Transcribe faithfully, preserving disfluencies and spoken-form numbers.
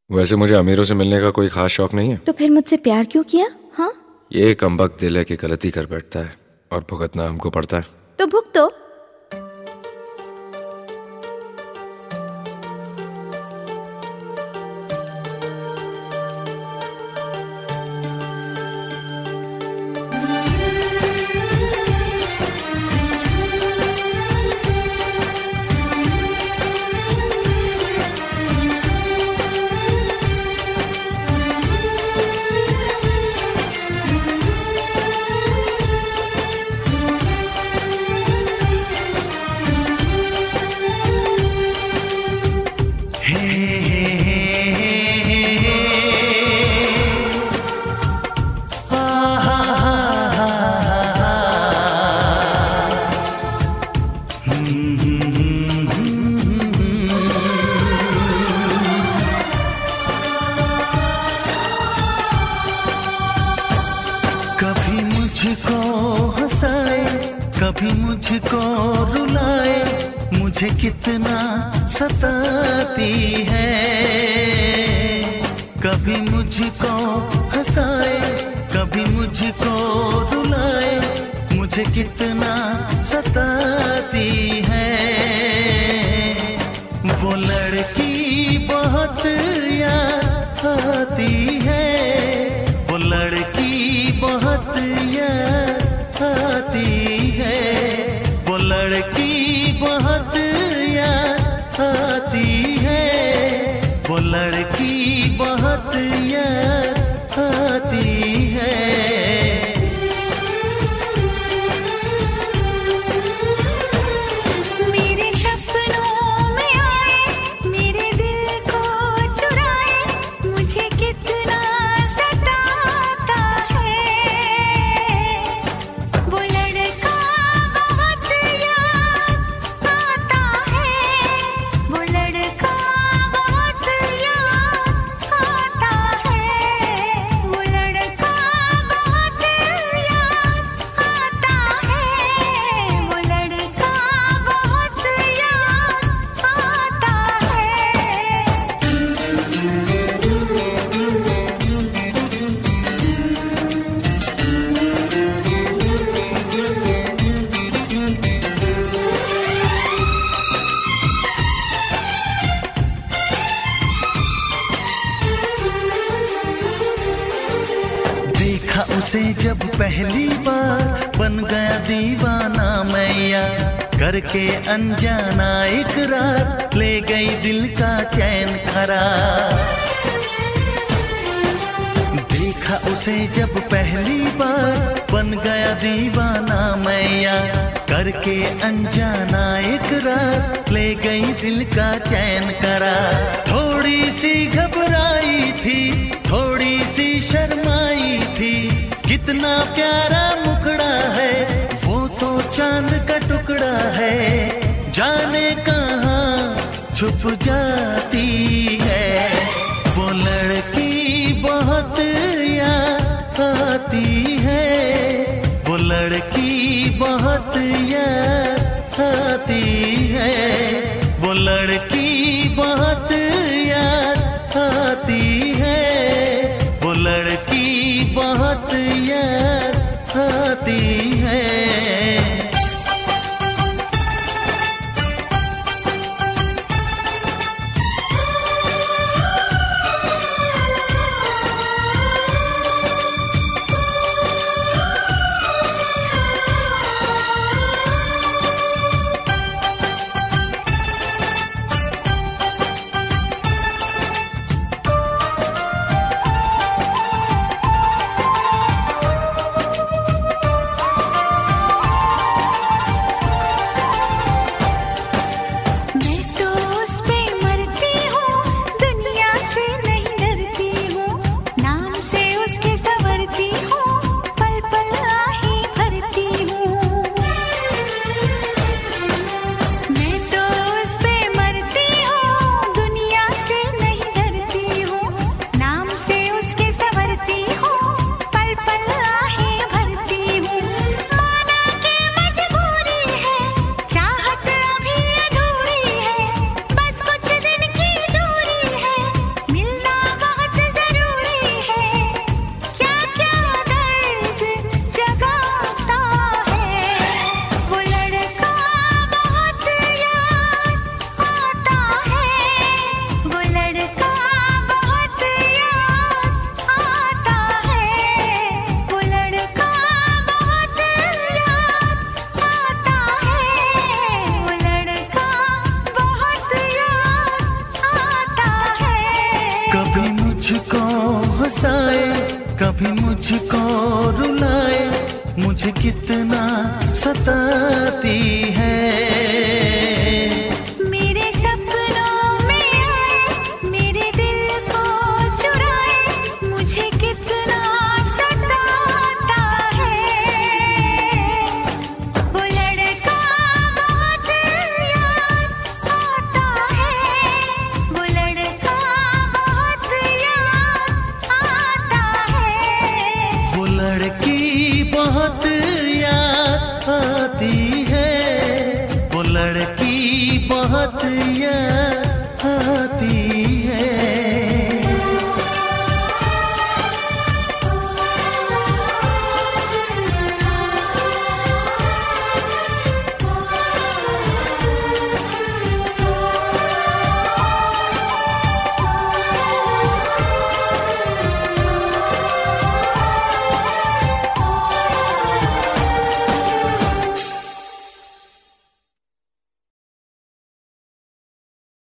वैसे मुझे अमीरों से मिलने का कोई खास शौक नहीं है। तो फिर मुझसे प्यार क्यों किया? हाँ, ये कमबख्त दिल है कि गलती कर बैठता है और भुगतना हमको पड़ता है। तो भुगतो। कभी मुझको हंसाए, कभी मुझको रुलाए, मुझे कितना सताती है। कभी मुझको हंसाए, कभी मुझको रुलाए, मुझे कितना सताती है। वो लड़की बहुत याद आती है, वो लड़की बहुत याद आती है, वो लड़की बहुत याद आती है, वो लड़की बहुत याद आती है। मेरे सपनों में आए, मेरे दिल को चुराए, मुझे कितना सताता है। वो लड़का बहुत याद आता है, वो लड़का बहुत याद आता है, वो लड़का बहुत याद आता है, वो लड़का बहुत याद आता देखा उसे जब पहली बार, बन गया दीवाना मैया, करके अनजाना इकरार, ले गई दिल का चैन करार। देखा उसे जब पहली बार, बन गया दीवाना मैया, करके अनजाना इकरार, ले गई दिल का चैन करार। थोड़ी सी घबराई थी, थोड़ी सी शर्माई थी, कितना प्यारा मुखड़ा है, वो तो चांद का टुकड़ा है, जाने कहाँ छुप जाती है। वो लड़की बहुत याद आती है, वो लड़की बहुत याद आती है, वो लड़की बहुत याद आती है, वो लड़की बहुत याद आती है। हंसाए, कभी मुझको रुलाए, मुझे कितना सताती है। मेरे सपनों में आए, मेरे दिल को चुराए, मुझे कितना सताता है। वो लड़का बहुत याद आता है, वो लड़का बहुत याद आता है। वो लड़की बहुत याद आती है, वो लड़की बहुत याद